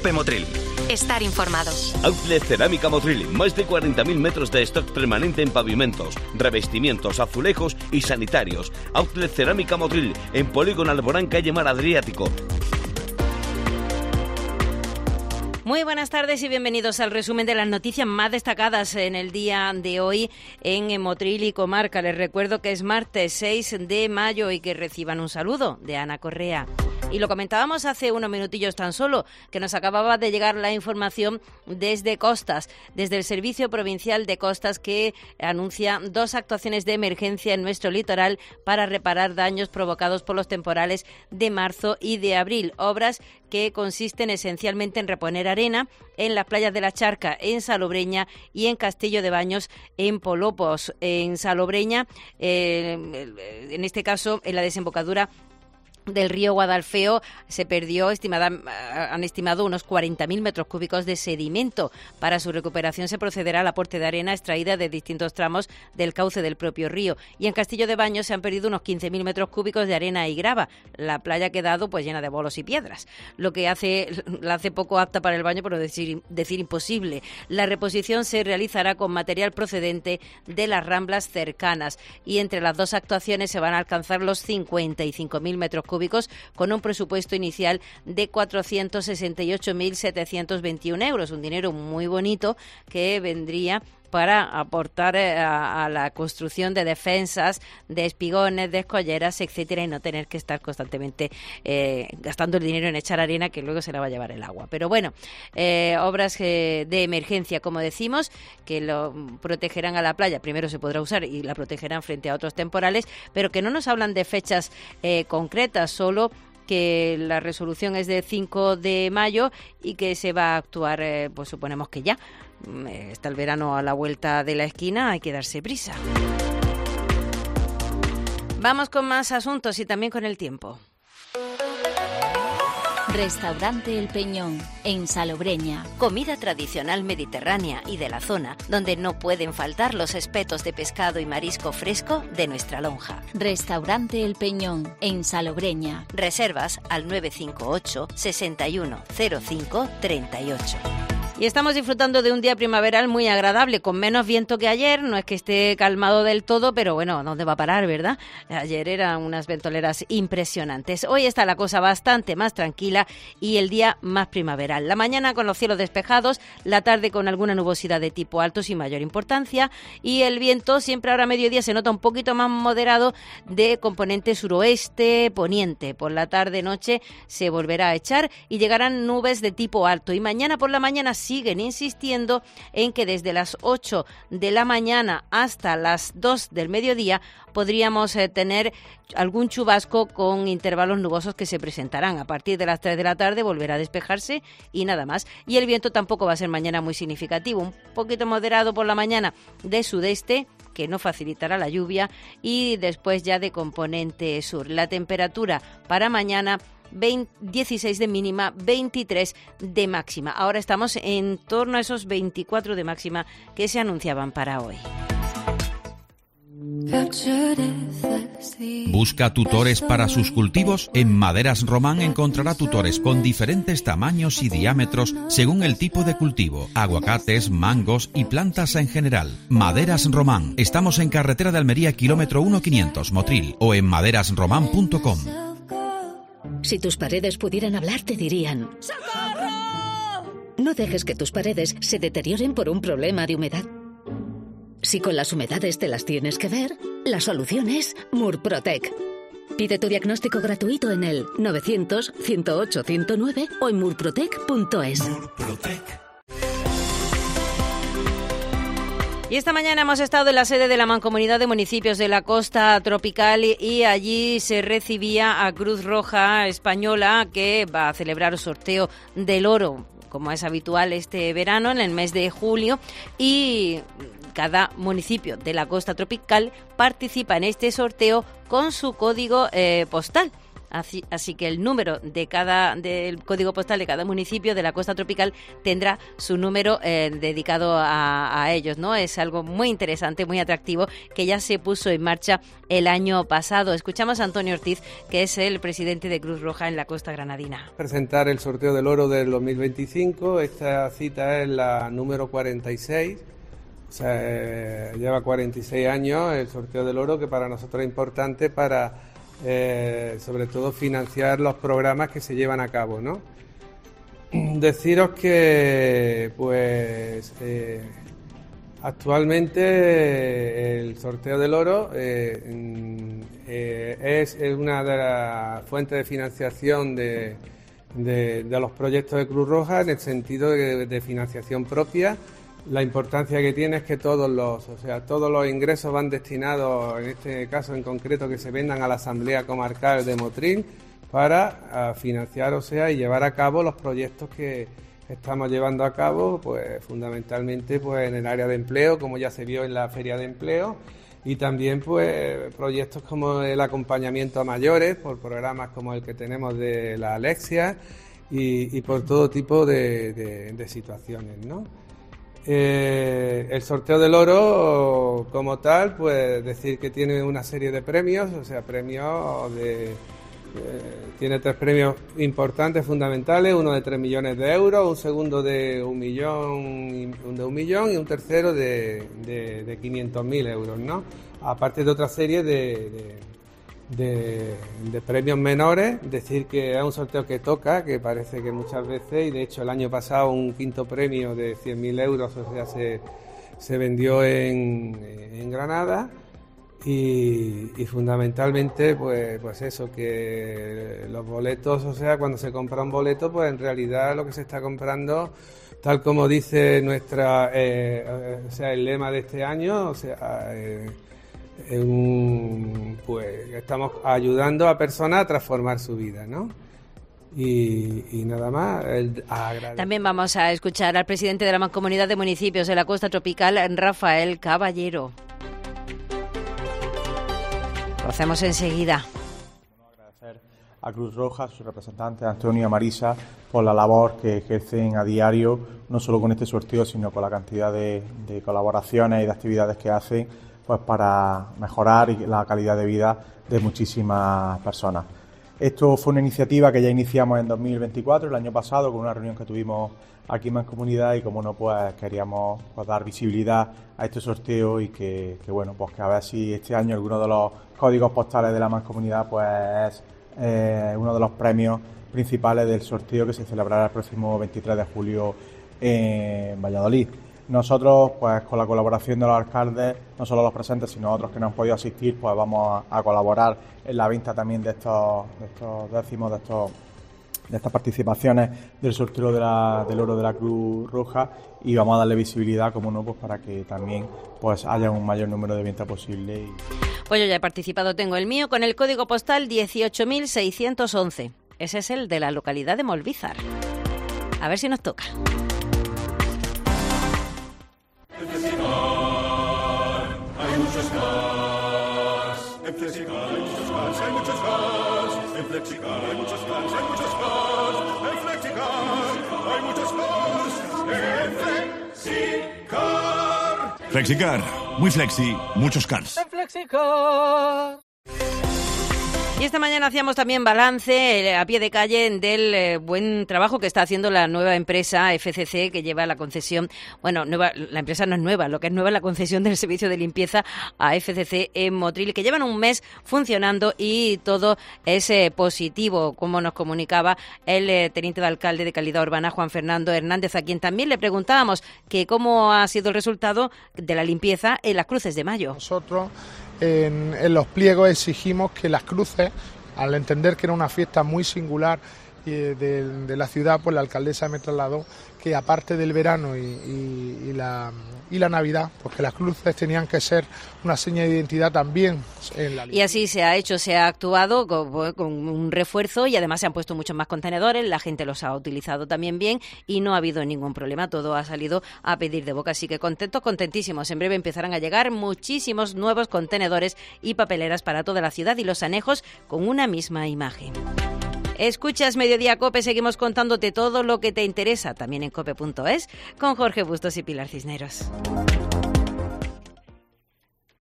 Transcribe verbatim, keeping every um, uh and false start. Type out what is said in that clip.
Cope Motril. Estar informado. Outlet Cerámica Motril, más de cuarenta mil metros de stock permanente en pavimentos, revestimientos, azulejos y sanitarios. Outlet Cerámica Motril, en Polígono Alborán, calle Mar Adriático. Muy buenas tardes y bienvenidos al resumen de las noticias más destacadas en el día de hoy en Motril y Comarca. Les recuerdo que es martes seis de mayo y que reciban un saludo de Ana Correa. Y lo comentábamos hace unos minutillos tan solo, que nos acababa de llegar la información desde Costas, desde el Servicio Provincial de Costas, que anuncia dos actuaciones de emergencia en nuestro litoral para reparar daños provocados por los temporales de marzo y de abril. Obras que consisten esencialmente en reponer arena en las playas de la Charca, en Salobreña, y en Castillo de Baños, en Polopos. En Salobreña, eh, en este caso, en la desembocadura del río Guadalfeo, se perdió, estimada, han estimado unos cuarenta mil metros cúbicos de sedimento. Para su recuperación se procederá al aporte de arena extraída de distintos tramos del cauce del propio río. Y en Castillo de Baños se han perdido unos quince mil metros cúbicos de arena y grava. La playa ha quedado pues llena de bolos y piedras, lo que hace la hace poco apta para el baño, por no decir, decir imposible. La reposición se realizará con material procedente de las ramblas cercanas, y entre las dos actuaciones se van a alcanzar los cincuenta y cinco mil metros cúbicos con un presupuesto inicial de cuatrocientos sesenta y ocho mil setecientos veintiún euros, un dinero muy bonito que vendría para aportar a, a la construcción de defensas, de espigones, de escolleras, etcétera, y no tener que estar constantemente eh, gastando el dinero en echar arena que luego se la va a llevar el agua. Pero bueno, eh, obras eh, de emergencia, como decimos, que lo protegerán a la playa. Primero se podrá usar y la protegerán frente a otros temporales, pero que no nos hablan de fechas eh, concretas, solo que la resolución es de cinco de mayo y que se va a actuar, eh, pues suponemos que ya. Está el verano a la vuelta de la esquina, hay que darse prisa. Vamos con más asuntos y también con el tiempo. Restaurante El Peñón, en Salobreña. Comida tradicional mediterránea y de la zona, donde no pueden faltar los espetos de pescado y marisco fresco de nuestra lonja. Restaurante El Peñón, en Salobreña. Reservas al nueve cinco ocho, sesenta y uno, cero cinco, treinta y ocho. Y estamos disfrutando de un día primaveral muy agradable, con menos viento que ayer. No es que esté calmado del todo, pero bueno, ¿dónde va a parar, verdad? Ayer eran unas ventoleras impresionantes. Hoy está la cosa bastante más tranquila y el día más primaveral. La mañana con los cielos despejados, la tarde con alguna nubosidad de tipo alto sin mayor importancia, y el viento siempre ahora a mediodía se nota un poquito más moderado, de componente suroeste poniente. Por la tarde-noche se volverá a echar y llegarán nubes de tipo alto. Y mañana por la mañana siguen insistiendo en que desde las ocho de la mañana hasta las dos del mediodía podríamos eh, tener algún chubasco con intervalos nubosos que se presentarán. A partir de las tres de la tarde volverá a despejarse y nada más. Y el viento tampoco va a ser mañana muy significativo, un poquito moderado por la mañana de sudeste, que no facilitará la lluvia, y después ya de componente sur. La temperatura para mañana dieciséis de mínima, veintitrés de máxima. Ahora estamos en torno a esos veinticuatro de máxima que se anunciaban para hoy. ¿Busca tutores para sus cultivos? En Maderas Román encontrará tutores con diferentes tamaños y diámetros según el tipo de cultivo, aguacates, mangos y plantas en general. Maderas Román. Estamos en carretera de Almería, kilómetro uno quinientos, Motril, o en maderas román punto com. Si tus paredes pudieran hablar, te dirían: ¡socorro! No dejes que tus paredes se deterioren por un problema de humedad. Si con las humedades te las tienes que ver, la solución es Murprotec. Pide tu diagnóstico gratuito en el novecientos, ciento ocho, ciento nueve o en murprotec punto es. Murprotec. Y esta mañana hemos estado en la sede de la Mancomunidad de Municipios de la Costa Tropical y, y allí se recibía a Cruz Roja Española, que va a celebrar el sorteo del oro, como es habitual este verano, en el mes de julio, y cada municipio de la Costa Tropical participa en este sorteo con su código eh, postal. Así, así que el número de cada del código postal de cada municipio de la costa tropical tendrá su número eh, dedicado a, a ellos, ¿no? Es algo muy interesante, muy atractivo, que ya se puso en marcha el año pasado. Escuchamos a Antonio Ortiz, que es el presidente de Cruz Roja en la costa granadina. Presentar el sorteo del oro del dos mil veinticinco. Esta cita es la número cuarenta y seis. O sea, eh, lleva cuarenta y seis años el sorteo del oro, que para nosotros es importante para, eh, sobre todo, financiar los programas que se llevan a cabo, ¿no? Deciros que, pues, eh, actualmente el sorteo del oro eh, eh, es una de las fuentes de financiación de, de, de los proyectos de Cruz Roja, en el sentido de, de financiación propia. La importancia que tiene es que todos los, o sea, todos los ingresos van destinados, en este caso en concreto, que se vendan a la Asamblea Comarcal de Motril para financiar, o sea, y llevar a cabo los proyectos que estamos llevando a cabo, pues fundamentalmente pues en el área de empleo, como ya se vio en la Feria de Empleo, y también pues proyectos como el acompañamiento a mayores, por programas como el que tenemos de la Alexia, y, y por todo tipo de, de, de situaciones, ¿no? Eh, el sorteo del oro, como tal, pues decir que tiene una serie de premios, o sea, premios de... Eh, tiene tres premios importantes, fundamentales, uno de tres millones de euros, un segundo de un millón, de un millón y un tercero de, de, de quinientos mil euros, ¿no? Aparte de otra serie de... de De, de premios menores. Decir que es un sorteo que toca, que parece que muchas veces, y de hecho el año pasado un quinto premio de cien mil euros, o sea, se, se vendió en, en Granada, y, y fundamentalmente pues, pues eso, que los boletos, o sea, cuando se compra un boleto, pues en realidad lo que se está comprando, tal como dice nuestra, eh, o sea, el lema de este año, o sea, eh, Un, pues estamos ayudando a personas a transformar su vida, ¿no? Y, y nada más. El, También vamos a escuchar al presidente de la Mancomunidad de Municipios de la Costa Tropical, Rafael Caballero. Lo hacemos enseguida. Agradecer a Cruz Roja, a sus representantes, Antonio y a Marisa, por la labor que ejercen a diario, no solo con este sorteo, sino con la cantidad de, de colaboraciones y de actividades que hacen, pues para mejorar la calidad de vida de muchísimas personas. Esto fue una iniciativa que ya iniciamos en dos mil veinticuatro, el año pasado, con una reunión que tuvimos aquí en Mancomunidad, y como no, pues queríamos pues, dar visibilidad a este sorteo, y que, que bueno, pues que a ver si este año alguno de los códigos postales de la Mancomunidad pues es eh, uno de los premios principales del sorteo que se celebrará el próximo veintitrés de julio en Valladolid. Nosotros, pues con la colaboración de los alcaldes, no solo los presentes, sino otros que no han podido asistir, pues vamos a, a colaborar en la venta también de estos, de estos décimos, de estos de estas participaciones del sorteo de la, del oro de la Cruz Roja, y vamos a darle visibilidad, como no, pues para que también pues haya un mayor número de ventas posible. Y... Pues yo ya he participado, tengo el mío con el código postal dieciocho mil seiscientos once. Ese es el de la localidad de Molvízar. A ver si nos toca. En Flexicar hay muchos cars. En Flexicar hay muchos cars, hay muchos cars. En Flexicar hay muchos cars, hay muchos cars. En Flexicar hay muchos cars. En Flexicar. Flexicar, muy flexi, muchos cars. En Flexicar. Y esta mañana hacíamos también balance eh, a pie de calle del eh, buen trabajo que está haciendo la nueva empresa F C C, que lleva la concesión, bueno, nueva, la empresa no es nueva, lo que es nueva es la concesión del servicio de limpieza a F C C en Motril, que llevan un mes funcionando y todo es eh, positivo, como nos comunicaba el eh, teniente de alcalde de Calidad Urbana, Juan Fernando Hernández, a quien también le preguntábamos que cómo ha sido el resultado de la limpieza en las Cruces de Mayo. Nosotros En, en los pliegos exigimos que las cruces, al entender que era una fiesta muy singular de, de la ciudad, pues la alcaldesa me trasladó que aparte del verano y, y, y, la, y la Navidad, pues que las cruces tenían que ser una seña de identidad también en la lista. Y así se ha hecho, se ha actuado con, con un refuerzo y además se han puesto muchos más contenedores, la gente los ha utilizado también bien y no ha habido ningún problema, todo ha salido a pedir de boca, así que contentos, contentísimos. En breve empezarán a llegar muchísimos nuevos contenedores y papeleras para toda la ciudad y los anejos con una misma imagen. Escuchas Mediodía COPE, seguimos contándote todo lo que te interesa, también en cope punto es, con Jorge Bustos y Pilar Cisneros.